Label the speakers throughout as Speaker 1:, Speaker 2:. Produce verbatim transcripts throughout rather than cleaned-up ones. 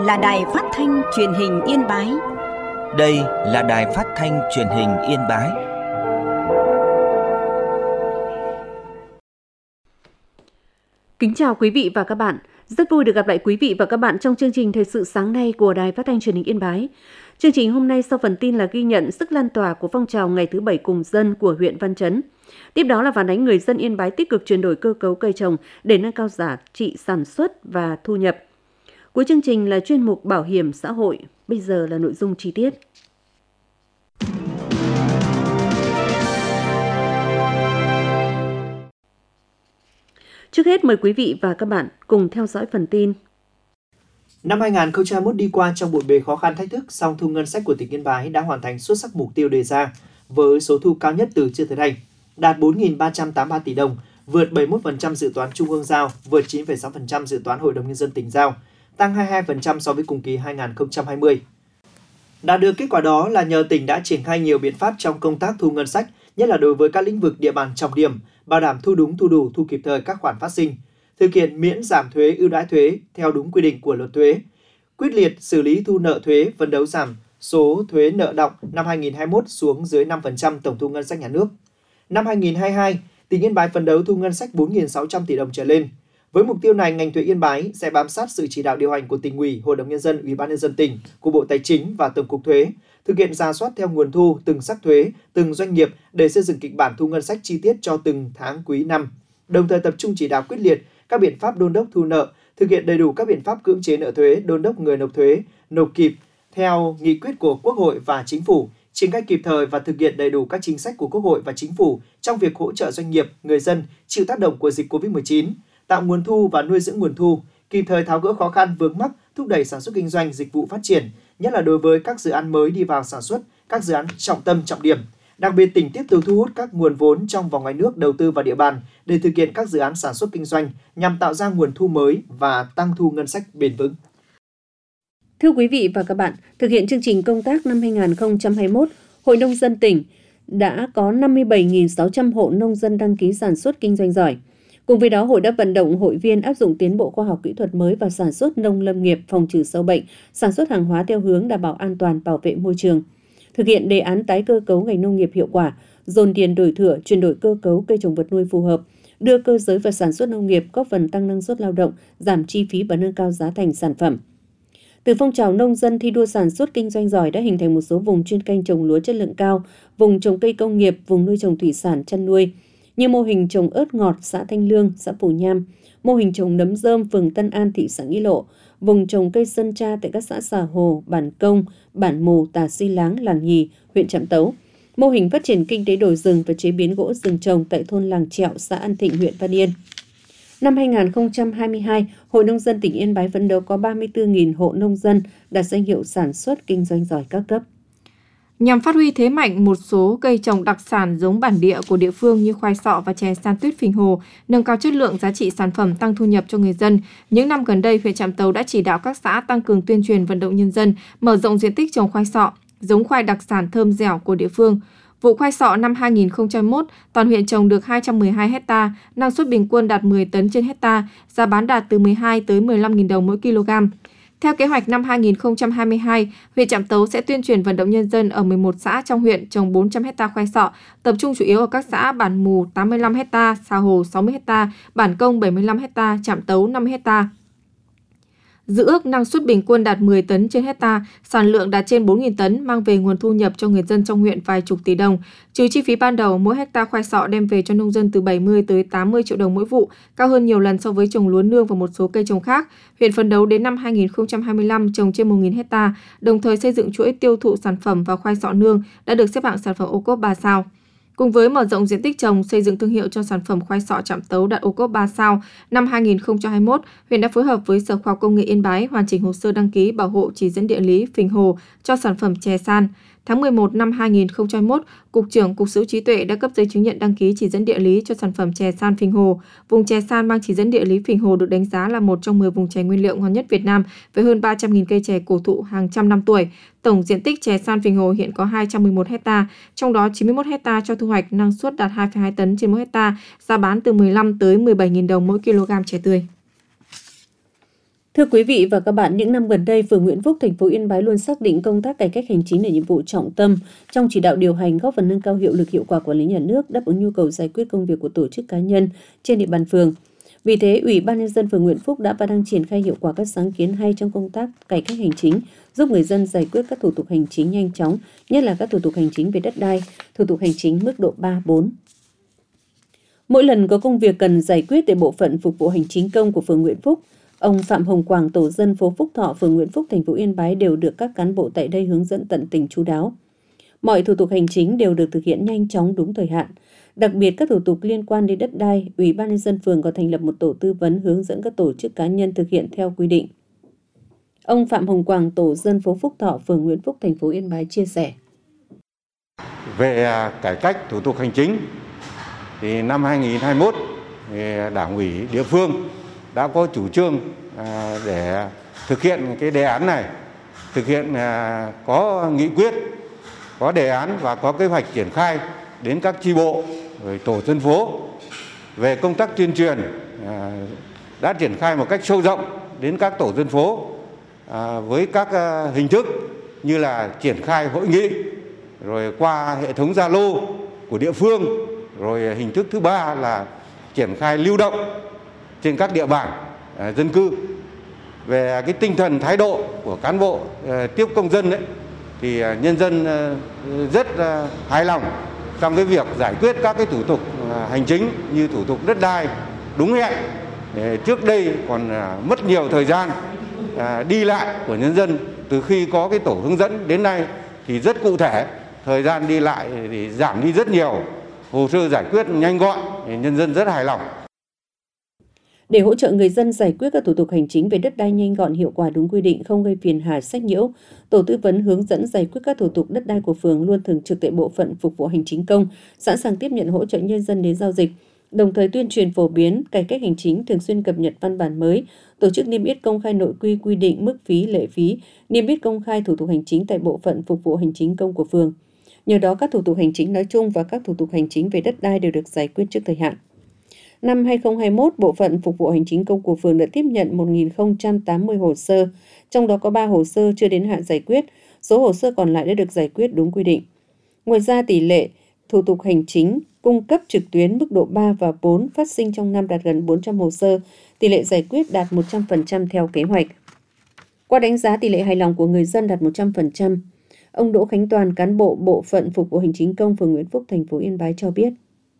Speaker 1: là Đài Phát thanh Truyền hình Yên Bái.
Speaker 2: Đây là Đài Phát thanh Truyền hình Yên Bái.
Speaker 3: Kính chào quý vị và các bạn. Rất vui được gặp lại quý vị và các bạn trong chương trình Thời sự sáng nay của Đài Phát thanh Truyền hình Yên Bái. Chương trình hôm nay sau phần tin là ghi nhận sức lan tỏa của phong trào Ngày thứ Bảy cùng dân của huyện Văn Chấn. Tiếp đó là phản ánh người dân Yên Bái tích cực chuyển đổi cơ cấu cây trồng để nâng cao giá trị sản xuất và thu nhập. Cuối chương trình là chuyên mục Bảo hiểm xã hội. Bây giờ là nội dung chi tiết. Trước hết mời quý vị và các bạn cùng theo dõi phần tin.
Speaker 4: Năm hai không hai mốt đi qua trong bộn bề khó khăn thách thức, song thu ngân sách của tỉnh Yên Bái đã hoàn thành xuất sắc mục tiêu đề ra với số thu cao nhất từ trước tới nay, đạt bốn nghìn ba trăm tám mươi ba tỷ đồng, vượt bảy mươi mốt phần trăm dự toán Trung ương giao, vượt chín phẩy sáu phần trăm dự toán Hội đồng Nhân dân tỉnh giao, tăng hai mươi hai phần trăm so với cùng kỳ hai không hai không. Đạt được kết quả đó là nhờ tỉnh đã triển khai nhiều biện pháp trong công tác thu ngân sách, nhất là đối với các lĩnh vực địa bàn trọng điểm, bảo đảm thu đúng, thu đủ, thu kịp thời các khoản phát sinh, thực hiện miễn giảm thuế, ưu đãi thuế theo đúng quy định của luật thuế, quyết liệt xử lý thu nợ thuế, phấn đấu giảm số thuế nợ đọng năm hai không hai mốt xuống dưới năm phần trăm tổng thu ngân sách nhà nước. Năm hai không hai hai, tỉnh Yên Bái phấn đấu thu ngân sách bốn nghìn sáu trăm tỷ đồng trở lên. Với mục tiêu này, ngành thuế Yên Bái sẽ bám sát sự chỉ đạo điều hành của Tỉnh ủy, Hội đồng Nhân dân, Ủy ban Nhân dân tỉnh, của Bộ Tài chính và Tổng cục Thuế, thực hiện rà soát theo nguồn thu từng sắc thuế, từng doanh nghiệp để xây dựng kịch bản thu ngân sách chi tiết cho từng tháng quý năm. Đồng thời tập trung chỉ đạo quyết liệt các biện pháp đôn đốc thu nợ, thực hiện đầy đủ các biện pháp cưỡng chế nợ thuế, đôn đốc người nộp thuế nộp kịp theo nghị quyết của Quốc hội và Chính phủ, triển khai kịp thời và thực hiện đầy đủ các chính sách của Quốc hội và Chính phủ trong việc hỗ trợ doanh nghiệp, người dân chịu tác động của dịch covid mười chín, tạo nguồn thu và nuôi dưỡng nguồn thu, kịp thời tháo gỡ khó khăn vướng mắc, thúc đẩy sản xuất kinh doanh, dịch vụ phát triển, nhất là đối với các dự án mới đi vào sản xuất, các dự án trọng tâm trọng điểm. Đặc biệt, tỉnh tiếp tục thu hút các nguồn vốn trong và ngoài nước đầu tư vào địa bàn để thực hiện các dự án sản xuất kinh doanh nhằm tạo ra nguồn thu mới và tăng thu ngân sách bền vững.
Speaker 3: Thưa quý vị và các bạn, thực hiện chương trình công tác năm hai không hai mốt, Hội Nông dân tỉnh đã có năm mươi bảy nghìn sáu trăm hộ nông dân đăng ký sản xuất kinh doanh giỏi. Cùng với đó, hội đã vận động hội viên áp dụng tiến bộ khoa học kỹ thuật mới vào sản xuất nông lâm nghiệp, phòng trừ sâu bệnh, sản xuất hàng hóa theo hướng đảm bảo an toàn, bảo vệ môi trường. Thực hiện đề án tái cơ cấu ngành nông nghiệp hiệu quả, dồn điền đổi thửa, chuyển đổi cơ cấu cây trồng vật nuôi phù hợp, đưa cơ giới vào sản xuất nông nghiệp, góp phần tăng năng suất lao động, giảm chi phí và nâng cao giá thành sản phẩm. Từ phong trào nông dân thi đua sản xuất kinh doanh giỏi đã hình thành một số vùng chuyên canh trồng lúa chất lượng cao, vùng trồng cây công nghiệp, vùng nuôi trồng thủy sản chăn nuôi, như mô hình trồng ớt ngọt xã Thanh Lương, xã Phù Nham, mô hình trồng nấm rơm phường Tân An, thị xã Nghĩa Lộ, vùng trồng cây sơn tra tại các xã Xà Hồ, Bản Công, Bản Mù, Tà Si Láng, Làng Nhì, huyện Trạm Tấu, mô hình phát triển kinh tế đồi rừng và chế biến gỗ rừng trồng tại thôn Làng Trẹo, xã An Thịnh, huyện Văn Yên. Năm hai không hai hai, Hội Nông dân tỉnh Yên Bái phấn đấu có ba mươi tư nghìn hộ nông dân đạt danh hiệu sản xuất kinh doanh giỏi các cấp.
Speaker 5: Nhằm phát huy thế mạnh một số cây trồng đặc sản giống bản địa của địa phương như khoai sọ và chè san tuyết Phình Hồ, nâng cao chất lượng giá trị sản phẩm, tăng thu nhập cho người dân, những năm gần đây, huyện Trạm Tấu đã chỉ đạo các xã tăng cường tuyên truyền vận động nhân dân, mở rộng diện tích trồng khoai sọ, giống khoai đặc sản thơm dẻo của địa phương. Vụ khoai sọ năm hai không hai mốt, toàn huyện trồng được hai trăm mười hai hecta, năng suất bình quân đạt mười tấn trên hecta, giá bán đạt từ mười hai tới mười lăm nghìn đồng mỗi kg. Theo kế hoạch năm hai không hai hai, huyện Trạm Tấu sẽ tuyên truyền vận động nhân dân ở mười một xã trong huyện trồng bốn trăm hecta khoai sọ, tập trung chủ yếu ở các xã Bản Mù tám mươi lăm hecta, Xà Hồ sáu mươi hecta, Bản Công bảy mươi lăm hecta, Trạm Tấu năm mươi hecta. Dự ước năng suất bình quân đạt mười tấn trên hecta, sản lượng đạt trên bốn nghìn tấn, mang về nguồn thu nhập cho người dân trong huyện vài chục tỷ đồng. Trừ chi phí ban đầu, mỗi hecta khoai sọ đem về cho nông dân từ bảy mươi tới tám mươi triệu đồng mỗi vụ, cao hơn nhiều lần so với trồng lúa nương và một số cây trồng khác. Huyện phấn đấu đến năm hai không hai lăm trồng trên một nghìn hecta, đồng thời xây dựng chuỗi tiêu thụ sản phẩm và khoai sọ nương đã được xếp hạng sản phẩm ô cốp ba sao. Cùng với mở rộng diện tích trồng, xây dựng thương hiệu cho sản phẩm khoai sọ Trạm Tấu đạt ô cốp ba sao, năm hai không hai mốt, huyện đã phối hợp với Sở Khoa học Công nghệ Yên Bái hoàn chỉnh hồ sơ đăng ký bảo hộ chỉ dẫn địa lý Phình Hồ cho sản phẩm chè san. Tháng mười một năm hai không hai mốt, Cục trưởng Cục Sở hữu trí tuệ đã cấp giấy chứng nhận đăng ký chỉ dẫn địa lý cho sản phẩm chè san Phình Hồ. Vùng chè san mang chỉ dẫn địa lý Phình Hồ được đánh giá là một trong mười vùng chè nguyên liệu ngon nhất Việt Nam với hơn ba trăm nghìn cây chè cổ thụ hàng trăm năm tuổi. Tổng diện tích chè san Phình Hồ hiện có hai trăm mười một hecta, trong đó chín mươi mốt hecta cho thu hoạch, năng suất đạt hai phẩy hai tấn trên mỗi hecta, giá bán từ mười lăm tới mười bảy nghìn đồng mỗi kg chè tươi.
Speaker 3: Thưa quý vị và các bạn, những năm gần đây, phường Nguyễn Phúc, thành phố Yên Bái luôn xác định công tác cải cách hành chính là nhiệm vụ trọng tâm trong chỉ đạo điều hành, góp phần nâng cao hiệu lực hiệu quả quản lý nhà nước, đáp ứng nhu cầu giải quyết công việc của tổ chức cá nhân trên địa bàn phường. Vì thế, Ủy ban nhân dân phường Nguyễn Phúc đã và đang triển khai hiệu quả các sáng kiến hay trong công tác cải cách hành chính, giúp người dân giải quyết các thủ tục hành chính nhanh chóng, nhất là các thủ tục hành chính về đất đai, thủ tục hành chính mức độ ba, bốn. Mỗi lần có công việc cần giải quyết tại bộ phận phục vụ hành chính công của phường Nguyễn Phúc, ông Phạm Hồng Quảng, tổ dân phố Phúc Thọ, phường Nguyễn Phúc, thành phố Yên Bái đều được các cán bộ tại đây hướng dẫn tận tình chu đáo. Mọi thủ tục hành chính đều được thực hiện nhanh chóng đúng thời hạn. Đặc biệt các thủ tục liên quan đến đất đai, Ủy ban nhân dân phường có thành lập một tổ tư vấn hướng dẫn các tổ chức cá nhân thực hiện theo quy định. Ông Phạm Hồng Quảng, tổ dân phố Phúc Thọ, phường Nguyễn Phúc, thành phố Yên Bái chia sẻ.
Speaker 6: Về cải cách thủ tục hành chính thì năm hai nghìn không trăm hai mươi mốt thì Đảng ủy địa phương đã có chủ trương để thực hiện cái đề án này, thực hiện có nghị quyết, có đề án và có kế hoạch triển khai đến các chi bộ, rồi tổ dân phố. Về công tác tuyên truyền đã triển khai một cách sâu rộng đến các tổ dân phố với các hình thức như là triển khai hội nghị, rồi qua hệ thống Zalo của địa phương, rồi hình thức thứ ba là triển khai lưu động trên các địa bàn dân cư. Về cái tinh thần thái độ của cán bộ tiếp công dân ấy, thì nhân dân rất hài lòng trong cái việc giải quyết các cái thủ tục hành chính như thủ tục đất đai đúng hẹn. Trước đây còn mất nhiều thời gian đi lại của nhân dân, từ khi có cái tổ hướng dẫn đến nay thì rất cụ thể, thời gian đi lại thì giảm đi rất nhiều, hồ sơ giải quyết nhanh gọn, nhân dân rất hài lòng.
Speaker 3: Để hỗ trợ người dân giải quyết các thủ tục hành chính về đất đai nhanh gọn, hiệu quả, đúng quy định, không gây phiền hà sách nhiễu, tổ tư vấn hướng dẫn giải quyết các thủ tục đất đai của phường luôn thường trực tại bộ phận phục vụ hành chính công, sẵn sàng tiếp nhận hỗ trợ nhân dân đến giao dịch, đồng thời tuyên truyền phổ biến cải cách hành chính, thường xuyên cập nhật văn bản mới, tổ chức niêm yết công khai nội quy, quy định mức phí, lệ phí, niêm yết công khai thủ tục hành chính tại bộ phận phục vụ hành chính công của phường. Nhờ đó, các thủ tục hành chính nói chung và các thủ tục hành chính về đất đai đều được giải quyết trước thời hạn. Năm hai nghìn không trăm hai mươi mốt, bộ phận phục vụ hành chính công của phường đã tiếp nhận một nghìn không trăm tám mươi hồ sơ, trong đó có ba hồ sơ chưa đến hạn giải quyết, số hồ sơ còn lại đã được giải quyết đúng quy định. Ngoài ra, tỷ lệ thủ tục hành chính cung cấp trực tuyến mức độ ba và bốn phát sinh trong năm đạt gần bốn trăm hồ sơ, tỷ lệ giải quyết đạt một trăm phần trăm theo kế hoạch. Qua đánh giá, tỷ lệ hài lòng của người dân đạt một trăm phần trăm. Ông Đỗ Khánh Toàn, cán bộ bộ phận phục vụ hành chính công phường Nguyễn Phúc, thành phố Yên Bái cho biết.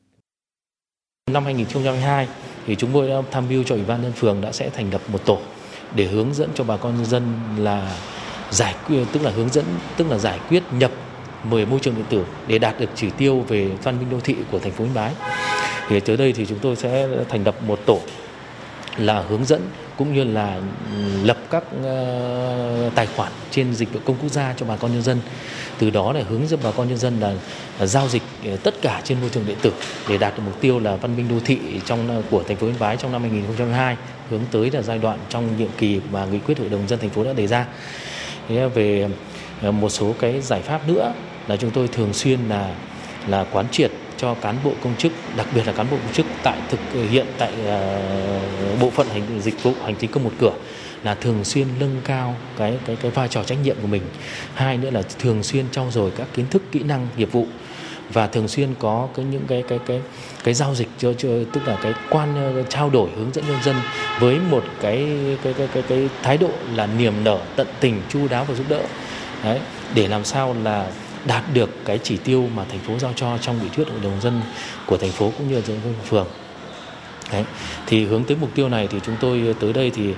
Speaker 7: Năm hai nghìn không trăm hai mươi hai thì chúng tôi đã tham mưu cho Ủy ban nhân dân phường đã sẽ thành lập một tổ để hướng dẫn cho bà con nhân dân là giải quyết, tức là hướng dẫn, tức là giải quyết nhập mười môi trường điện tử để đạt được chỉ tiêu về văn minh đô thị của thành phố Yên Bái. Thì tới đây thì chúng tôi sẽ thành lập một tổ là hướng dẫn cũng như là lập các uh, tài khoản trên dịch vụ công quốc gia cho bà con nhân dân. Từ đó để hướng dẫn bà con nhân dân là, là giao dịch tất cả trên môi trường điện tử để đạt được mục tiêu là văn minh đô thị trong của thành phố Yên Bái trong năm hai nghìn không trăm hai mươi hai, hướng tới là giai đoạn trong nhiệm kỳ mà nghị quyết Hội đồng nhân dân thành phố đã đề ra. Thế về một số cái giải pháp nữa là chúng tôi thường xuyên là là quán triệt cho cán bộ công chức, đặc biệt là cán bộ công chức tại thực hiện tại uh, bộ phận hành dịch vụ hành chính công một cửa là thường xuyên nâng cao cái cái cái vai trò trách nhiệm của mình. Hai nữa là thường xuyên trau dồi các kiến thức, kỹ năng, nghiệp vụ và thường xuyên có cái những cái cái cái cái giao dịch cho, cho tức là cái quan trao đổi hướng dẫn nhân dân với một cái cái cái cái cái thái độ là niềm nở, tận tình, chu đáo và giúp đỡ. Đấy, để làm sao là đạt được cái chỉ tiêu mà thành phố giao cho trong nghị quyết Hội đồng nhân dân của thành phố cũng như là dân phường. Đấy. Thì hướng tới mục tiêu này thì chúng tôi tới đây thì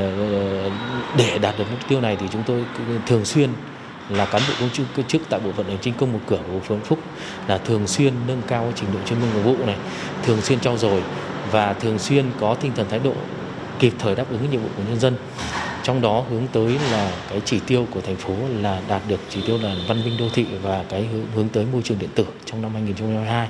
Speaker 7: để đạt được mục tiêu này thì chúng tôi thường xuyên là cán bộ công chức, chức tại bộ phận hành chính công một cửa của phường Phúc là thường xuyên nâng cao trình độ chuyên môn nghiệp vụ này, thường xuyên trau dồi và thường xuyên có tinh thần thái độ kịp thời đáp ứng nhiệm vụ của nhân dân. Trong đó hướng tới là cái chỉ tiêu của thành phố là đạt được chỉ tiêu là văn minh đô thị và cái hướng tới môi trường điện tử trong năm hai nghìn không trăm hai mươi hai.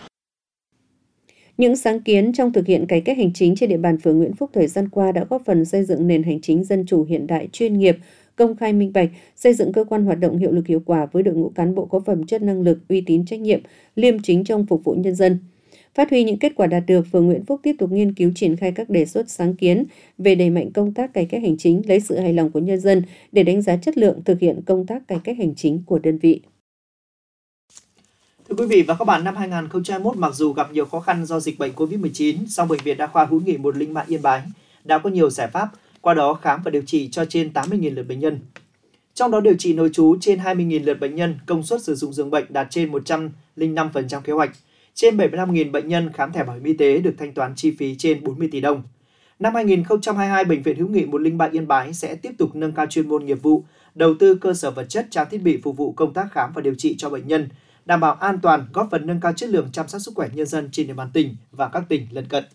Speaker 3: Những sáng kiến trong thực hiện cải cách hành chính trên địa bàn phường Nguyễn Phúc thời gian qua đã góp phần xây dựng nền hành chính dân chủ hiện đại, chuyên nghiệp, công khai minh bạch, xây dựng cơ quan hoạt động hiệu lực hiệu quả với đội ngũ cán bộ có phẩm chất, năng lực, uy tín, trách nhiệm, liêm chính trong phục vụ nhân dân. Phát huy những kết quả đạt được, phường Nguyễn Phúc tiếp tục nghiên cứu triển khai các đề xuất sáng kiến về đẩy mạnh công tác cải cách hành chính, lấy sự hài lòng của nhân dân để đánh giá chất lượng thực hiện công tác cải cách hành chính của đơn vị.
Speaker 4: Thưa quý vị và các bạn, năm hai nghìn không trăm hai mươi mốt mặc dù gặp nhiều khó khăn do dịch bệnh covid mười chín, song Bệnh viện Đa khoa Hữu nghị một linh ba Yên Bái đã có nhiều giải pháp, qua đó khám và điều trị cho trên tám mươi nghìn lượt bệnh nhân. Trong đó điều trị nội trú trên hai mươi nghìn lượt bệnh nhân, công suất sử dụng giường bệnh đạt trên một trăm lẻ năm phần trăm kế hoạch. Trên bảy mươi lăm nghìn bệnh nhân khám thẻ bảo hiểm y tế được thanh toán chi phí trên bốn mươi tỷ đồng. Năm hai nghìn không trăm hai mươi hai, Bệnh viện Hữu nghị một linh ba Yên Bái sẽ tiếp tục nâng cao chuyên môn nghiệp vụ, đầu tư cơ sở vật chất, trang thiết bị phục vụ công tác khám và điều trị cho bệnh nhân, đảm bảo an toàn, góp phần nâng cao chất lượng chăm sóc sức khỏe nhân dân trên địa bàn tỉnh và các tỉnh lân cận.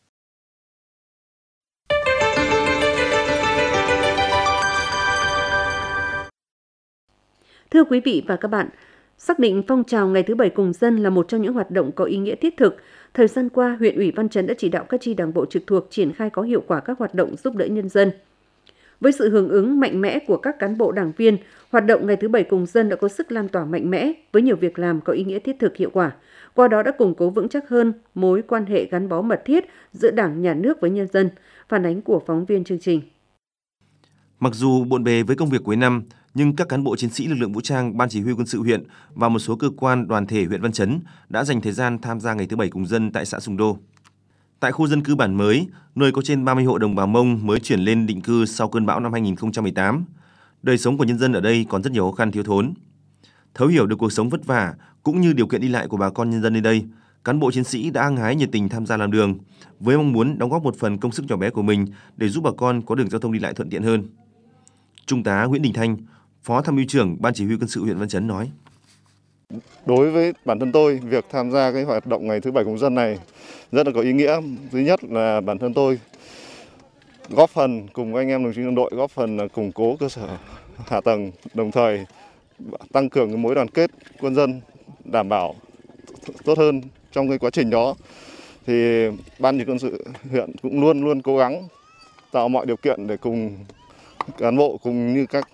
Speaker 3: Thưa quý vị và các bạn, xác định phong trào Ngày thứ Bảy cùng dân là một trong những hoạt động có ý nghĩa thiết thực. Thời gian qua, huyện ủy Văn Chấn đã chỉ đạo các chi đảng bộ trực thuộc triển khai có hiệu quả các hoạt động giúp đỡ nhân dân. Với sự hưởng ứng mạnh mẽ của các cán bộ đảng viên, hoạt động Ngày thứ Bảy cùng dân đã có sức lan tỏa mạnh mẽ với nhiều việc làm có ý nghĩa thiết thực hiệu quả. Qua đó đã củng cố vững chắc hơn mối quan hệ gắn bó mật thiết giữa Đảng, Nhà nước với nhân dân. Phản ánh của phóng viên chương trình.
Speaker 8: Mặc dù bộn bề với công việc cuối năm, nhưng các cán bộ chiến sĩ lực lượng vũ trang, Ban chỉ huy quân sự huyện và một số cơ quan đoàn thể huyện Văn Chấn đã dành thời gian tham gia Ngày thứ Bảy cùng dân tại xã Sùng Đô. Tại khu dân cư bản mới, nơi có trên ba mươi hộ đồng bào Mông mới chuyển lên định cư sau cơn bão năm hai nghìn không trăm mười tám, đời sống của nhân dân ở đây còn rất nhiều khó khăn thiếu thốn. Thấu hiểu được cuộc sống vất vả cũng như điều kiện đi lại của bà con nhân dân nơi đây, cán bộ chiến sĩ đã hăng hái nhiệt tình tham gia làm đường, với mong muốn đóng góp một phần công sức nhỏ bé của mình để giúp bà con có đường giao thông đi lại thuận tiện hơn. Trung tá Nguyễn Đình Thanh, Phó Tham mưu trưởng Ban chỉ huy quân sự huyện Văn Chấn nói:
Speaker 9: Đối với bản thân tôi, việc tham gia cái hoạt động Ngày thứ Bảy cùng dân này rất là có ý nghĩa. Thứ nhất là bản thân tôi góp phần cùng anh em đồng chí đồng đội góp phần củng cố cơ sở hạ tầng, đồng thời tăng cường cái mối đoàn kết quân dân, đảm bảo tốt hơn trong cái quá trình đó. Thì Ban chỉ huy quân sự huyện cũng luôn luôn cố gắng tạo mọi điều kiện để cùng cán bộ cùng như các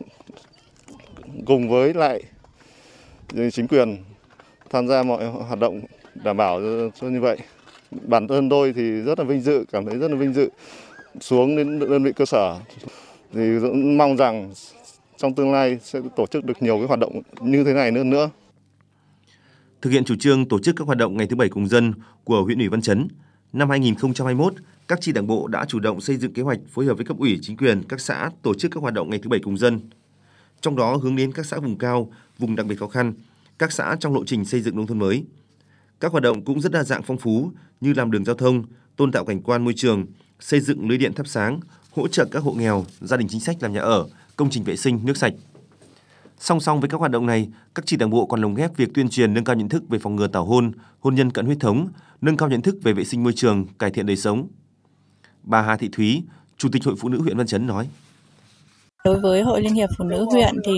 Speaker 9: cùng với lại chính quyền tham gia mọi hoạt động đảm bảo cho như vậy. Bản thân tôi thì rất là vinh dự, cảm thấy rất là vinh dự xuống đến đơn vị cơ sở. Thì cũng mong rằng trong tương lai sẽ tổ chức được nhiều cái hoạt động như thế này nữa nữa.
Speaker 8: Thực hiện chủ trương tổ chức các hoạt động Ngày thứ Bảy cùng dân của huyện ủy Văn Chấn, năm hai nghìn không trăm hai mươi mốt, các chi đảng bộ đã chủ động xây dựng kế hoạch phối hợp với cấp ủy, chính quyền, các xã tổ chức các hoạt động Ngày thứ Bảy cùng dân. Trong đó hướng đến các xã vùng cao, vùng đặc biệt khó khăn, các xã trong lộ trình xây dựng nông thôn mới. Các hoạt động cũng rất đa dạng phong phú như làm đường giao thông, tôn tạo cảnh quan môi trường, xây dựng lưới điện thắp sáng, hỗ trợ các hộ nghèo, gia đình chính sách làm nhà ở, công trình vệ sinh, nước sạch. Song song với các hoạt động này, các chi đảng bộ còn lồng ghép việc tuyên truyền nâng cao nhận thức về phòng ngừa tảo hôn, hôn nhân cận huyết thống, nâng cao nhận thức về vệ sinh môi trường, cải thiện đời sống. Bà Hà Thị Thúy, Chủ tịch Hội Phụ nữ huyện Văn Chấn nói:
Speaker 10: Đối với Hội Liên hiệp Phụ nữ huyện thì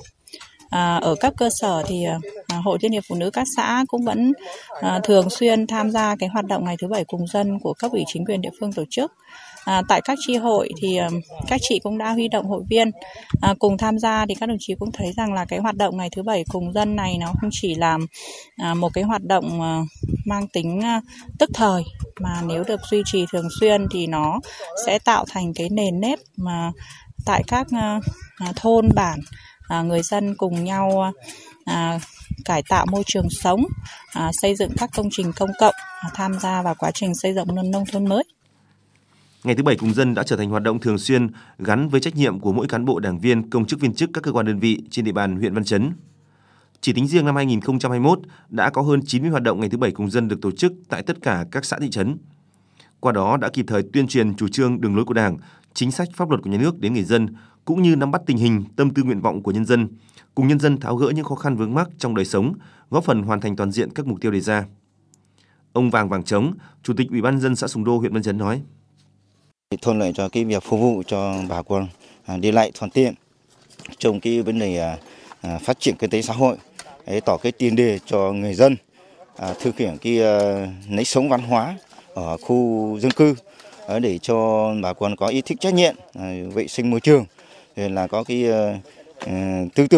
Speaker 10: à, ở các cơ sở thì à, Hội Liên hiệp Phụ nữ các xã cũng vẫn à, thường xuyên tham gia cái hoạt động Ngày thứ Bảy cùng dân của cấp ủy chính quyền địa phương tổ chức. À, tại các chi hội thì à, các chị cũng đã huy động hội viên à, cùng tham gia, thì các đồng chí cũng thấy rằng là cái hoạt động Ngày thứ Bảy cùng dân này nó không chỉ là à, một cái hoạt động à, mang tính à, tức thời, mà nếu được duy trì thường xuyên thì nó sẽ tạo thành cái nền nếp mà tại các uh, thôn bản, uh, người dân cùng nhau uh, cải tạo môi trường sống, uh, xây dựng các công trình công cộng, uh, tham gia vào quá trình xây dựng nông, nông thôn mới.
Speaker 8: Ngày thứ Bảy cùng dân đã trở thành hoạt động thường xuyên gắn với trách nhiệm của mỗi cán bộ đảng viên, công chức viên chức các cơ quan đơn vị trên địa bàn huyện Văn Chấn. Chỉ tính riêng năm hai nghìn không trăm hai mươi mốt đã có hơn chín mươi hoạt động Ngày thứ Bảy cùng dân được tổ chức tại tất cả các xã thị trấn. Qua đó đã kịp thời tuyên truyền chủ trương, đường lối của Đảng, chính sách pháp luật của nhà nước đến người dân, cũng như nắm bắt tình hình, tâm tư nguyện vọng của nhân dân, cùng nhân dân tháo gỡ những khó khăn vướng mắc trong đời sống, góp phần hoàn thành toàn diện các mục tiêu đề ra. Ông Vàng Vàng Trống, Chủ tịch Ủy ban nhân dân xã Sùng Đô, huyện Văn Chấn nói:
Speaker 11: Thuận lợi cho cái việc phục vụ cho bà con đi lại thuận tiện trong cái vấn đề phát triển kinh tế xã hội, tỏ cái tiền đề cho người dân thực hiện cái nếp sống văn hóa ở khu dân cư, để cho bà con có ý thức trách nhiệm vệ sinh môi trường, là có cái tư tưởng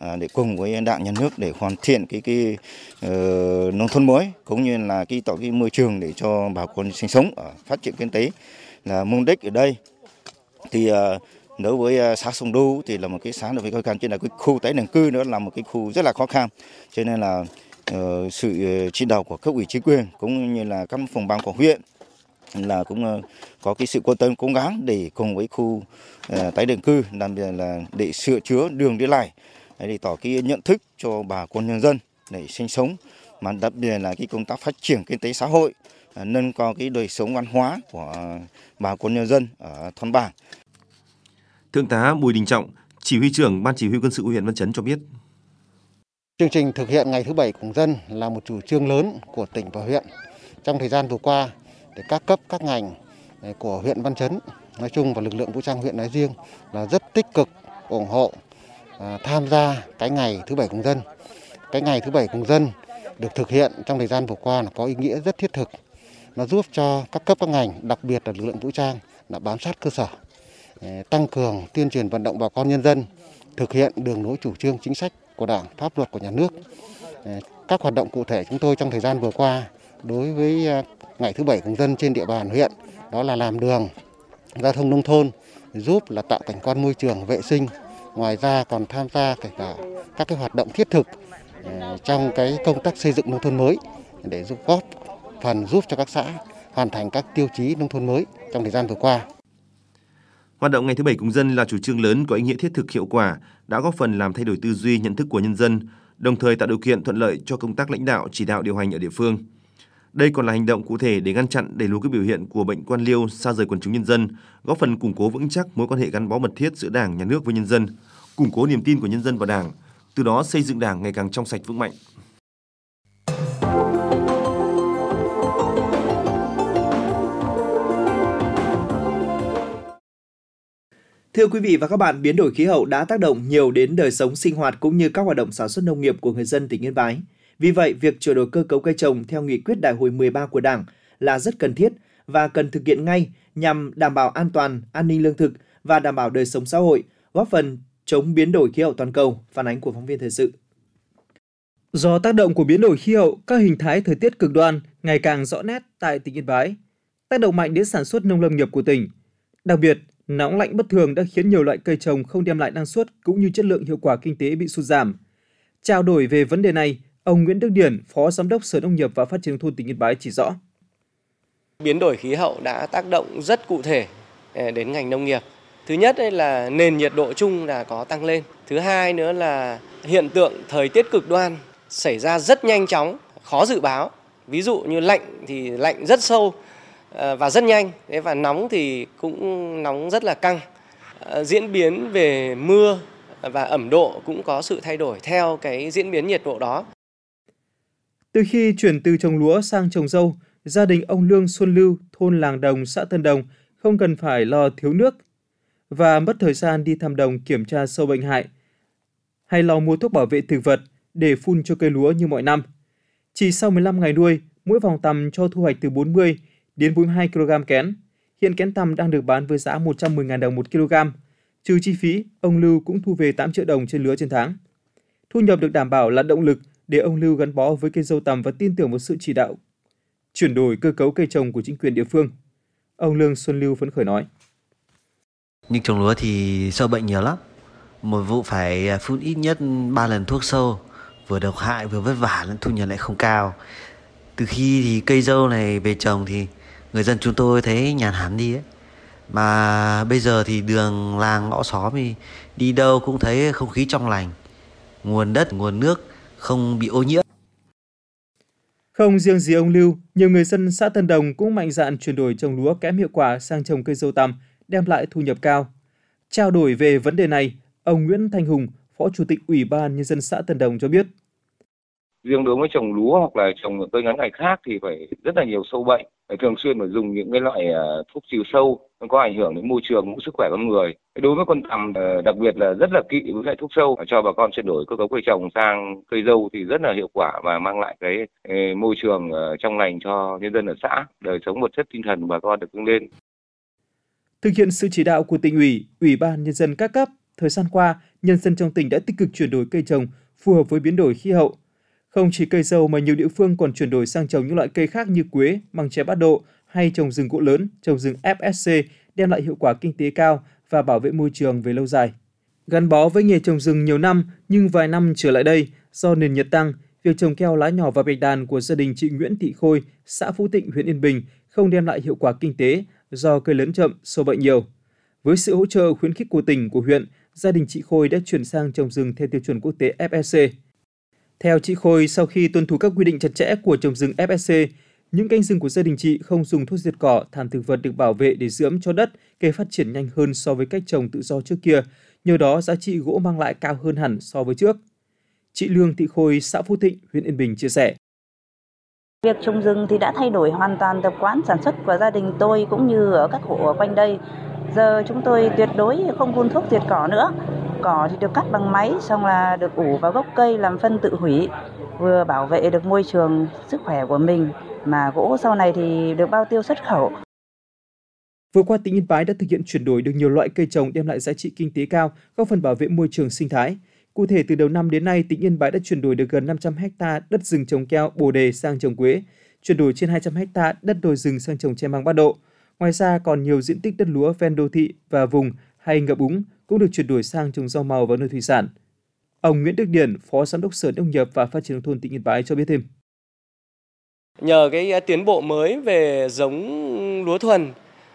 Speaker 11: để cùng với Đảng, Nhà nước để hoàn thiện cái cái uh, nông thôn mới, cũng như là cái tạo cái môi trường để cho bà con sinh sống ở phát triển kinh tế. Là mục đích ở đây thì uh, đối với xã Sông Đô thì là một cái xã đặc biệt khó khăn, trên là cái khu tái định cư nữa là một cái khu rất là khó khăn, cho nên là uh, sự chỉ đạo của cấp ủy chính quyền cũng như là các phòng ban của huyện là cũng uh, có cái sự quan tâm cố gắng để cùng với khu uh, tái định cư làm là để sửa chữa đường đi lại, để tỏ cái nhận thức cho bà con nhân dân để sinh sống, mà đặc biệt là cái công tác phát triển kinh tế xã hội, uh, nâng cao cái đời sống văn hóa của bà con nhân dân ở thôn bản.
Speaker 8: Thượng tá Bùi Đình Trọng, Chỉ huy trưởng Ban Chỉ huy Quân sự huyện Văn Chấn cho biết.
Speaker 12: Chương trình thực hiện ngày thứ bảy cùng dân là một chủ trương lớn của tỉnh và huyện. Trong thời gian vừa qua, để các cấp, các ngành của huyện Văn Chấn nói chung và lực lượng vũ trang huyện nói riêng là rất tích cực ủng hộ tham gia cái ngày thứ bảy cùng dân. Cái ngày thứ bảy cùng dân được thực hiện trong thời gian vừa qua là có ý nghĩa rất thiết thực. Nó giúp cho các cấp, các ngành, đặc biệt là lực lượng vũ trang là bám sát cơ sở, tăng cường tuyên truyền vận động bà con nhân dân thực hiện đường lối chủ trương chính sách của Đảng, pháp luật của nhà nước. Các hoạt động cụ thể chúng tôi trong thời gian vừa qua đối với ngày thứ bảy cùng dân trên địa bàn huyện đó là làm đường, giao thông nông thôn, giúp là tạo cảnh quan môi trường vệ sinh. Ngoài ra còn tham gia kể cả các cái hoạt động thiết thực trong cái công tác xây dựng nông thôn mới để giúp góp phần giúp cho các xã hoàn thành các tiêu chí nông thôn mới trong thời gian vừa qua.
Speaker 8: Hoạt động ngày thứ bảy cùng dân là chủ trương lớn có ý nghĩa thiết thực hiệu quả, đã góp phần làm thay đổi tư duy nhận thức của nhân dân, đồng thời tạo điều kiện thuận lợi cho công tác lãnh đạo, chỉ đạo điều hành ở địa phương. Đây còn là hành động cụ thể để ngăn chặn đẩy lùi các biểu hiện của bệnh quan liêu, xa rời quần chúng nhân dân, góp phần củng cố vững chắc mối quan hệ gắn bó mật thiết giữa Đảng, Nhà nước với nhân dân, củng cố niềm tin của nhân dân vào Đảng, từ đó xây dựng Đảng ngày càng trong sạch vững mạnh.
Speaker 4: Thưa quý vị và các bạn, biến đổi khí hậu đã tác động nhiều đến đời sống sinh hoạt cũng như các hoạt động sản xuất nông nghiệp của người dân tỉnh Yên Bái. Vì vậy, việc chuyển đổi cơ cấu cây trồng theo nghị quyết Đại hội mười ba của Đảng là rất cần thiết và cần thực hiện ngay nhằm đảm bảo an toàn, an ninh lương thực và đảm bảo đời sống xã hội, góp phần chống biến đổi khí hậu toàn cầu. Phản ánh của phóng viên thời sự.
Speaker 13: Do tác động của biến đổi khí hậu, các hình thái thời tiết cực đoan ngày càng rõ nét tại tỉnh Yên Bái, tác động mạnh đến sản xuất nông lâm nghiệp của tỉnh. Đặc biệt, nóng lạnh bất thường đã khiến nhiều loại cây trồng không đem lại năng suất cũng như chất lượng hiệu quả kinh tế bị sụt giảm. Trao đổi về vấn đề này, ông Nguyễn Đức Điển, Phó Giám đốc Sở Nông nghiệp và Phát triển nông thôn tỉnh Yên Bái chỉ rõ.
Speaker 14: Biến đổi khí hậu đã tác động rất cụ thể đến ngành nông nghiệp. Thứ nhất là nền nhiệt độ chung là có tăng lên. Thứ hai nữa là hiện tượng thời tiết cực đoan xảy ra rất nhanh chóng, khó dự báo. Ví dụ như lạnh thì lạnh rất sâu và rất nhanh, và nóng thì cũng nóng rất là căng. Diễn biến về mưa và ẩm độ cũng có sự thay đổi theo cái diễn biến nhiệt độ đó.
Speaker 13: Từ khi chuyển từ trồng lúa sang trồng dâu, gia đình ông Lương Xuân Lưu, thôn Làng Đồng, xã Tân Đồng không cần phải lo thiếu nước và mất thời gian đi thăm đồng kiểm tra sâu bệnh hại hay lo mua thuốc bảo vệ thực vật để phun cho cây lúa như mọi năm. Chỉ sau mười lăm ngày nuôi, mỗi vòng tằm cho thu hoạch từ bốn mươi đến bốn mươi hai ki lô gam kén. Hiện kén tằm đang được bán với giá một trăm mười nghìn đồng một kg. Trừ chi phí, ông Lưu cũng thu về tám triệu đồng trên lứa trên tháng. Thu nhập được đảm bảo là động lực để ông Lưu gắn bó với cây dâu tằm và tin tưởng vào sự chỉ đạo chuyển đổi cơ cấu cây trồng của chính quyền địa phương. Ông Lương Xuân Lưu phấn khởi nói.
Speaker 15: Nhưng trồng lúa thì sâu bệnh nhiều lắm. Một vụ phải phun ít nhất ba lần thuốc sâu, vừa độc hại vừa vất vả nên thu nhập lại không cao. Từ khi thì cây dâu này về trồng thì người dân chúng tôi thấy nhàn hẳn đi ấy. Mà bây giờ thì đường làng ngõ xóm thì đi đâu cũng thấy không khí trong lành, nguồn đất, nguồn nước không bị ô nhiễm.
Speaker 13: Không riêng gì ông Lưu, nhiều người dân xã Tân Đồng cũng mạnh dạn chuyển đổi trồng lúa kém hiệu quả sang trồng cây dâu tằm, đem lại thu nhập cao. Trao đổi về vấn đề này, ông Nguyễn Thanh Hùng, Phó Chủ tịch Ủy ban Nhân dân xã Tân Đồng cho biết.
Speaker 16: Riêng đối với trồng lúa hoặc là trồng những cây ngắn ngày khác thì phải rất là nhiều sâu bệnh, phải thường xuyên phải dùng những cái loại thuốc trừ sâu, nó có ảnh hưởng đến môi trường cũng sức khỏe con người. Đối với con tằm đặc biệt là rất là kỵ với lại thuốc sâu, cho bà con chuyển đổi cơ cấu cây trồng sang cây dâu thì rất là hiệu quả và mang lại cái môi trường trong lành cho nhân dân ở xã, đời sống vật chất tinh thần của bà con được nâng lên.
Speaker 13: Thực hiện sự chỉ đạo của tỉnh ủy, Ủy ban Nhân dân các cấp, Thời gian qua, nhân dân trong tỉnh đã tích cực chuyển đổi cây trồng phù hợp với biến đổi khí hậu. Không chỉ cây dâu mà nhiều địa phương còn chuyển đổi sang trồng những loại cây khác như quế, măng tre bát độ hay trồng rừng gỗ lớn, trồng rừng ép ét xê đem lại hiệu quả kinh tế cao và bảo vệ môi trường về lâu dài. Gắn bó với nghề trồng rừng nhiều năm nhưng vài năm trở lại đây, do nền nhiệt tăng, việc trồng keo lá nhỏ và bạch đàn của gia đình chị Nguyễn Thị Khôi, xã Phú Tịnh, huyện Yên Bình không đem lại hiệu quả kinh tế do cây lớn chậm, sâu bệnh nhiều. Với sự hỗ trợ khuyến khích của tỉnh, của huyện, gia đình chị Khôi đã chuyển sang trồng rừng theo tiêu chuẩn quốc tế ép ét xê. Theo chị Khôi, sau khi tuân thủ các quy định chặt chẽ của trồng rừng ép ét xê, những cánh rừng của gia đình chị không dùng thuốc diệt cỏ, thảm thực vật được bảo vệ để dưỡng cho đất, cây phát triển nhanh hơn so với cách trồng tự do trước kia. Nhờ đó, giá trị gỗ mang lại cao hơn hẳn so với trước. Chị Lương Thị Khôi, xã Phú Tịnh, huyện Yên Bình chia sẻ.
Speaker 17: Việc trồng rừng thì đã thay đổi hoàn toàn tập quán sản xuất của gia đình tôi cũng như ở các hộ ở quanh đây. Giờ chúng tôi tuyệt đối không phun thuốc diệt cỏ nữa. Cỏ thì được cắt bằng máy, xong là được ủ vào gốc cây làm phân tự hủy, vừa bảo vệ được môi trường, sức khỏe của mình, mà gỗ sau này thì được bao tiêu xuất khẩu.
Speaker 13: Vừa qua, tỉnh Yên Bái đã thực hiện chuyển đổi được nhiều loại cây trồng đem lại giá trị kinh tế cao, góp phần bảo vệ môi trường sinh thái. Cụ thể, từ đầu năm đến nay, tỉnh Yên Bái đã chuyển đổi được gần năm trăm héc ta đất rừng trồng keo bồ đề sang trồng quế, chuyển đổi trên hai trăm héc ta đất đồi rừng sang trồng tre măng bát độ. Ngoài ra, còn nhiều diện tích đất lúa ven đô thị và vùng hay ngập úng cũng được chuyển đổi sang trồng rau màu và nuôi thủy sản. Ông Nguyễn Đức Điển, Phó Giám đốc Sở Nông nghiệp và Phát triển nông thôn tỉnh Yên Bái cho biết thêm.
Speaker 14: Nhờ cái tiến bộ mới về giống lúa thuần,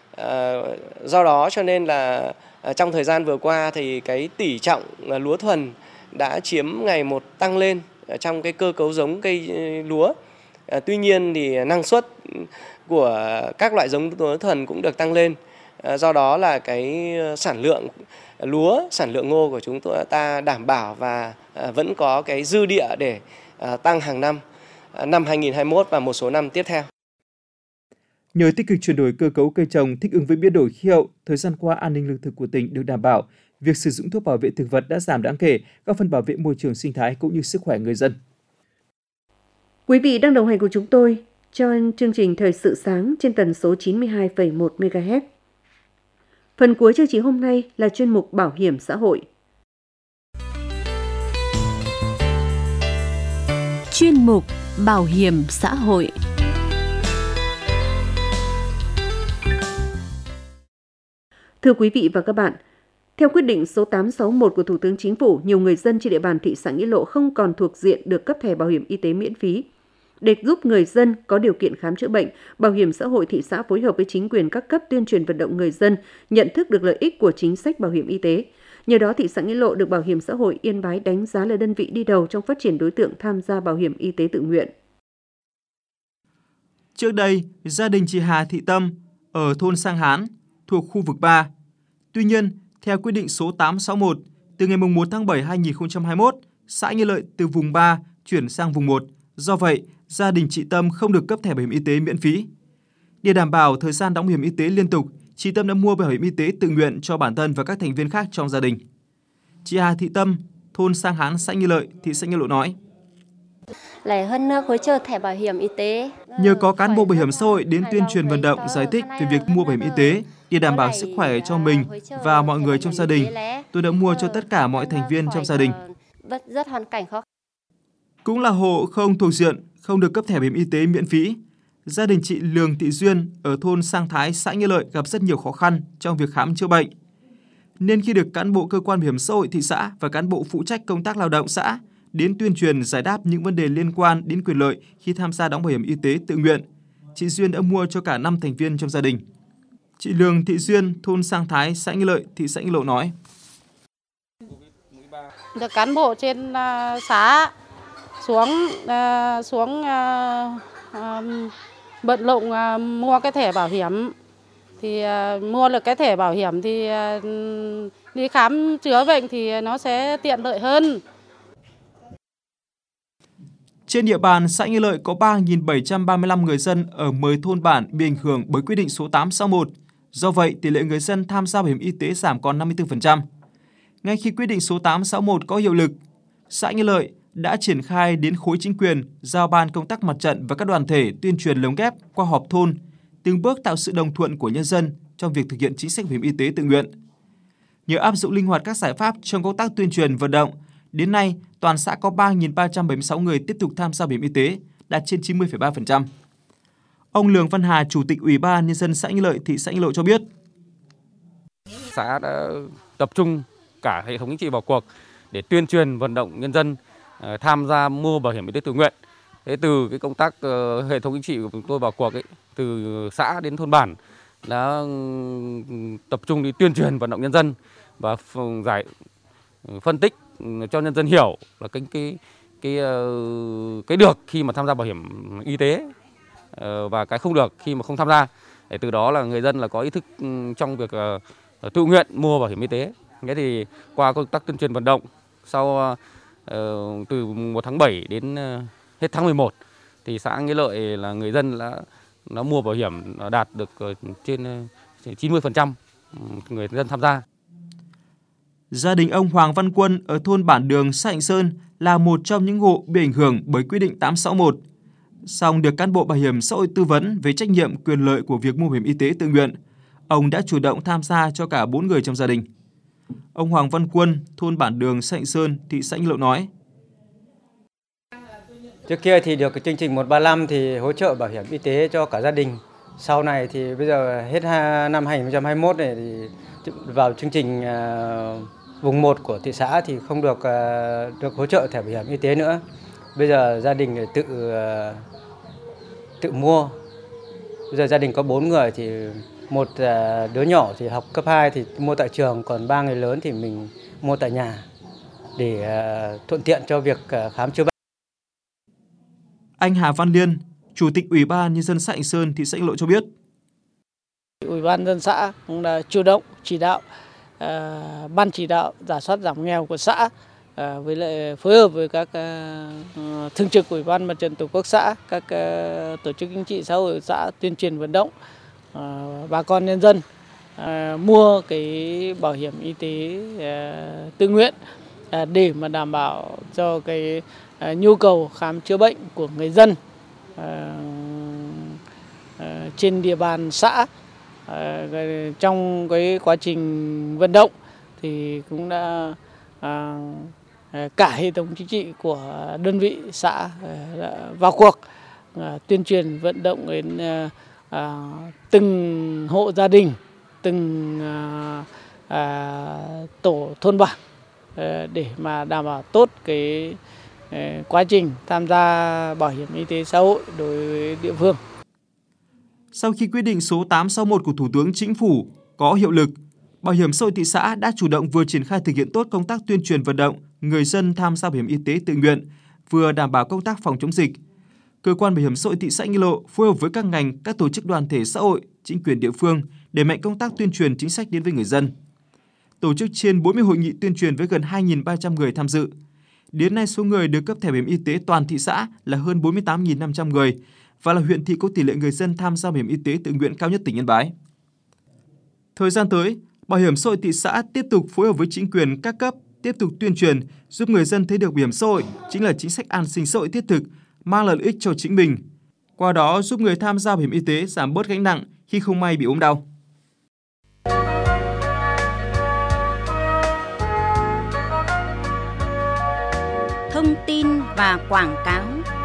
Speaker 14: do đó cho nên là trong thời gian vừa qua thì cái tỷ trọng lúa thuần đã chiếm ngày một tăng lên trong cái cơ cấu giống cây lúa. Tuy nhiên thì năng suất của các loại giống lúa thuần cũng được tăng lên. Do đó là cái sản lượng lúa, sản lượng ngô của chúng ta đảm bảo và vẫn có cái dư địa để tăng hàng năm, năm hai nghìn không trăm hai mươi mốt và một số năm tiếp theo.
Speaker 13: Nhờ tích cực chuyển đổi cơ cấu cây trồng thích ứng với biến đổi khí hậu, thời gian qua an ninh lương thực của tỉnh được đảm bảo, việc sử dụng thuốc bảo vệ thực vật đã giảm đáng kể, góp phần bảo vệ môi trường sinh thái cũng như sức khỏe người dân.
Speaker 3: Quý vị đang đồng hành cùng chúng tôi cho chương trình Thời sự sáng trên tần số chín mươi hai phẩy một mê ga héc. Phần cuối chương trình hôm nay là chuyên mục Bảo hiểm xã hội.
Speaker 1: Chuyên mục Bảo hiểm xã hội.
Speaker 3: Thưa quý vị và các bạn, theo quyết định số tám trăm sáu mươi mốt của Thủ tướng Chính phủ, nhiều người dân trên địa bàn thị xã Nghĩa Lộ không còn thuộc diện được cấp thẻ bảo hiểm y tế miễn phí. Để giúp người dân có điều kiện khám chữa bệnh, Bảo hiểm xã hội thị xã phối hợp với chính quyền các cấp tuyên truyền vận động người dân nhận thức được lợi ích của chính sách bảo hiểm y tế. Nhờ đó, thị xã Nghĩa Lộ được Bảo hiểm xã hội Yên Bái đánh giá là đơn vị đi đầu trong phát triển đối tượng tham gia bảo hiểm y tế tự nguyện.
Speaker 13: Trước đây, gia đình chị Hà Thị Tâm ở thôn Sang Hán thuộc khu vực ba. Tuy nhiên, theo quyết định số tám trăm sáu mươi mốt, từ ngày mùng một tháng bảy năm hai nghìn không trăm hai mươi mốt, xã Nghĩa Lợi từ vùng ba chuyển sang vùng một. Do vậy, gia đình chị Tâm không được cấp thẻ bảo hiểm y tế miễn phí. Để đảm bảo thời gian đóng bảo hiểm y tế liên tục, chị Tâm đã mua bảo hiểm y tế tự nguyện cho bản thân và các thành viên khác trong gia đình. Chị Hà Thị Tâm, thôn Sang Hán, xã Nghĩa Lợi, thị xã Nghĩa Lộ nói:
Speaker 18: Lại hơn nữa hỗ trợ thẻ bảo hiểm y tế.
Speaker 13: Nhờ có cán bộ bảo hiểm xã hội đến tuyên truyền vận động, giải thích về việc mua bảo hiểm y tế để đảm bảo sức khỏe cho mình và mọi người trong gia đình, tôi đã mua cho tất cả mọi thành viên trong gia đình.
Speaker 18: Rất hoàn cảnh khó khăn.
Speaker 13: Cũng là hộ không thuộc diện, không được cấp thẻ bảo hiểm y tế miễn phí. Gia đình chị Lương Thị Duyên ở thôn Sang Thái, xã Nghĩa Lợi gặp rất nhiều khó khăn trong việc khám chữa bệnh. Nên khi được cán bộ cơ quan bảo hiểm xã hội thị xã và cán bộ phụ trách công tác lao động xã đến tuyên truyền giải đáp những vấn đề liên quan đến quyền lợi khi tham gia đóng bảo hiểm y tế tự nguyện, chị Duyên đã mua cho cả năm thành viên trong gia đình. Chị Lương Thị Duyên, thôn Sang Thái, xã Nghĩa Lợi, thị xã Nghĩa Lộ nói:
Speaker 19: Được cán bộ trên uh, xã xuống uh, xuống uh, uh, bận lộn uh, mua cái thẻ bảo hiểm, thì uh, mua được cái thẻ bảo hiểm thì uh, đi khám chữa bệnh thì nó sẽ tiện lợi hơn.
Speaker 13: Trên địa bàn xã Nghĩa Lợi có ba nghìn bảy trăm ba mươi lăm người dân ở mười thôn bản bị ảnh hưởng bởi quyết định số tám trăm sáu mươi mốt. Do vậy, tỷ lệ người dân tham gia bảo hiểm y tế giảm còn năm mươi tư phần trăm. Ngay khi quyết định số tám trăm sáu mươi mốt có hiệu lực, xã Nghĩa Lợi đã triển khai đến khối chính quyền, giao ban công tác mặt trận và các đoàn thể tuyên truyền lồng ghép qua họp thôn, từng bước tạo sự đồng thuận của nhân dân trong việc thực hiện chính sách bảo hiểm y tế tự nguyện. Nhờ áp dụng linh hoạt các giải pháp trong công tác tuyên truyền vận động, đến nay toàn xã có ba nghìn ba trăm bảy mươi sáu người tiếp tục tham gia bảo hiểm y tế, đạt trên chín mươi phẩy ba phần trăm. Ông Lường Văn Hà, Chủ tịch Ủy ban Nhân dân xã Nghĩa Lợi, thị xã Nghĩa Lộ cho biết.
Speaker 20: Xã đã tập trung cả hệ thống chính trị vào cuộc để tuyên truyền vận động nhân dân tham gia mua bảo hiểm y tế tự nguyện. Thế từ cái công tác uh, hệ thống chính trị của chúng tôi vào cuộc ấy, từ xã đến thôn bản đã tập trung đi tuyên truyền vận động nhân dân và giải phân tích cho nhân dân hiểu là cái cái cái cái được khi mà tham gia bảo hiểm y tế và cái không được khi mà không tham gia, để từ đó là người dân là có ý thức trong việc uh, tự nguyện mua bảo hiểm y tế. Thế thì qua công tác tuyên truyền vận động sau uh, từ một tháng bảy đến uh, hết tháng mười một thì xã Nghĩa Lợi là người dân đã nó mua bảo hiểm đạt được trên chín mươi phần trăm người dân tham gia.
Speaker 13: Gia đình ông Hoàng Văn Quân ở thôn Bản Đường, xã Hạnh Sơn là một trong những hộ bị ảnh hưởng bởi quyết định tám sáu mốt. Song được cán bộ bảo hiểm xã hội tư vấn về trách nhiệm quyền lợi của việc mua bảo hiểm y tế tự nguyện, ông đã chủ động tham gia cho cả bốn người trong gia đình. Ông Hoàng Văn Quân, thôn Bản Đường, xã Hạnh Sơn, thị xã Nghĩa Lộ nói:
Speaker 21: Trước kia thì được cái chương trình một ba năm thì hỗ trợ bảo hiểm y tế cho cả gia đình. Sau này thì bây giờ hết năm hai nghìn không trăm hai mươi mốt này thì vào chương trình vùng một của thị xã thì không được được hỗ trợ thẻ bảo hiểm y tế nữa. Bây giờ gia đình tự tự mua. Bây giờ gia đình có bốn người thì một đứa nhỏ thì học cấp hai thì mua tại trường, còn ba người lớn thì mình mua tại nhà để thuận tiện cho việc khám chữa bệnh.
Speaker 13: Anh Hà Văn Liên, Chủ tịch Ủy ban Nhân dân xã Hạnh Sơn, thị xã Nghĩa Lộ cho biết.
Speaker 22: Ủy ban nhân dân xã cũng đã chủ động chỉ đạo uh, ban chỉ đạo rà soát giảm nghèo của xã uh, với lại phối hợp với các uh, thường trực Ủy ban Mặt trận Tổ quốc xã, các uh, tổ chức chính trị xã hội xã tuyên truyền vận động uh, bà con nhân dân uh, mua cái bảo hiểm y tế uh, tự nguyện uh, để mà đảm bảo cho cái uh, nhu cầu khám chữa bệnh của người dân uh, uh, trên địa bàn xã. À, trong cái quá trình vận động thì cũng đã à, cả hệ thống chính trị của đơn vị xã đã vào cuộc à, tuyên truyền vận động đến à, từng hộ gia đình, từng à, à, tổ thôn bản à, để mà đảm bảo tốt cái à, quá trình tham gia bảo hiểm y tế xã hội đối với địa phương.
Speaker 13: Sau khi quyết định số tám sáu mốt của Thủ tướng Chính phủ có hiệu lực, Bảo hiểm xã hội thị xã đã chủ động vừa triển khai thực hiện tốt công tác tuyên truyền vận động người dân tham gia bảo hiểm y tế tự nguyện, vừa đảm bảo công tác phòng chống dịch. Cơ quan Bảo hiểm xã hội thị xã Nghĩa Lộ phối hợp với các ngành, các tổ chức đoàn thể xã hội, chính quyền địa phương đẩy mạnh công tác tuyên truyền chính sách đến với người dân. Tổ chức trên bốn mươi hội nghị tuyên truyền với gần hai nghìn ba trăm người tham dự. Đến nay số người được cấp thẻ bảo hiểm y tế toàn thị xã là hơn bốn mươi tám nghìn năm trăm người, và là huyện thị có tỷ lệ người dân tham gia bảo hiểm y tế tự nguyện cao nhất tỉnh Yên Bái. Thời gian tới, Bảo hiểm xã hội thị xã tiếp tục phối hợp với chính quyền các cấp tiếp tục tuyên truyền giúp người dân thấy được bảo hiểm xã hội chính là chính sách an sinh xã hội thiết thực, mang lại lợi ích cho chính mình. Qua đó giúp người tham gia bảo hiểm y tế giảm bớt gánh nặng khi không may bị ốm đau.
Speaker 1: Thông tin và quảng cáo.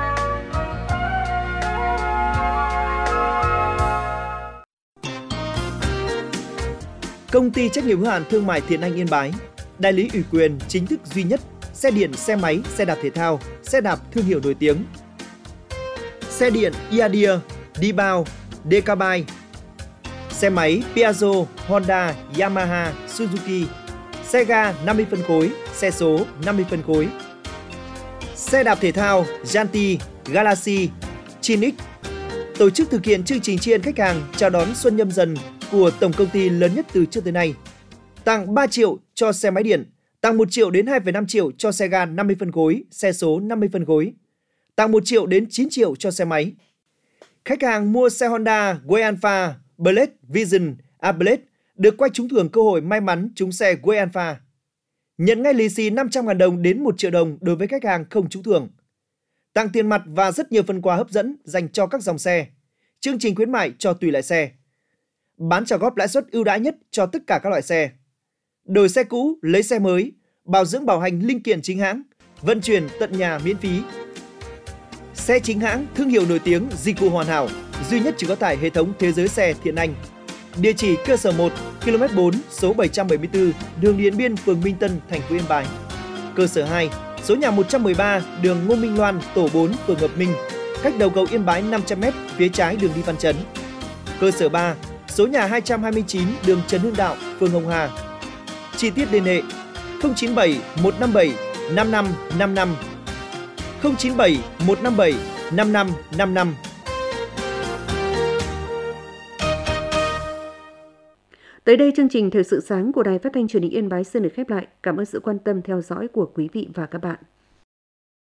Speaker 4: Công ty trách nhiệm hữu hạn thương mại Thiện Anh Yên Bái, đại lý ủy quyền chính thức duy nhất xe điện, xe máy, xe đạp thể thao, xe đạp thương hiệu nổi tiếng. Xe điện Iadia, Dibao, Decabike, xe máy Piaggio, Honda, Yamaha, Suzuki, xe ga năm mươi phân khối, xe số năm mươi phân khối. Xe đạp thể thao Yanti, Galaxy, Chinix. Tổ chức thực hiện chương trình tri ân khách hàng chào đón Xuân Nhâm Dần của tổng công ty lớn nhất từ trước tới nay. Tặng ba triệu cho xe máy điện, tặng một triệu đến hai phẩy năm triệu cho xe ga năm mươi phân khối, xe số năm mươi phân khối. Tặng một triệu đến chín triệu cho xe máy. Khách hàng mua xe Honda Way Alpha, Blade Vision, A-Blade được quay trúng thưởng cơ hội may mắn trúng xe Way Alpha. Nhận ngay lì xì năm trăm nghìn đồng đến một triệu đồng đối với khách hàng không trúng thưởng. Tặng tiền mặt và rất nhiều phần quà hấp dẫn dành cho các dòng xe. Chương trình khuyến mại cho tùy loại xe. Bán trả góp lãi suất ưu đãi nhất cho tất cả các loại xe. đổi xe cũ, lấy xe mới, bảo dưỡng bảo hành linh kiện chính hãng, vận chuyển tận nhà miễn phí. Xe chính hãng, thương hiệu nổi tiếng, dịch vụ hoàn hảo, duy nhất chỉ có tại hệ thống Thế giới xe Thiện Anh. Địa chỉ cơ sở một, ki lô mét bốn, số bảy trăm bảy mươi tư, đường Điện Biên, phường Minh Tân, thành phố Yên Bái. Cơ sở hai, số nhà một trăm mười ba, đường Ngô Minh Loan, tổ bốn, phường Hợp Minh, cách đầu cầu Yên Bái năm trăm mét, phía trái đường đi Văn Chấn. Cơ sở ba, số nhà hai trăm hai mươi chín, đường Trần Hưng Đạo, phường Hồng Hà. Chi tiết liên hệ không chín bảy một năm bảy năm năm năm năm, không chín bảy một năm bảy năm năm năm năm.
Speaker 3: Tới đây chương trình Thời sự sáng của Đài Phát thanh Truyền hình Yên Bái xin được khép lại. Cảm ơn sự quan tâm theo dõi của quý vị và các bạn.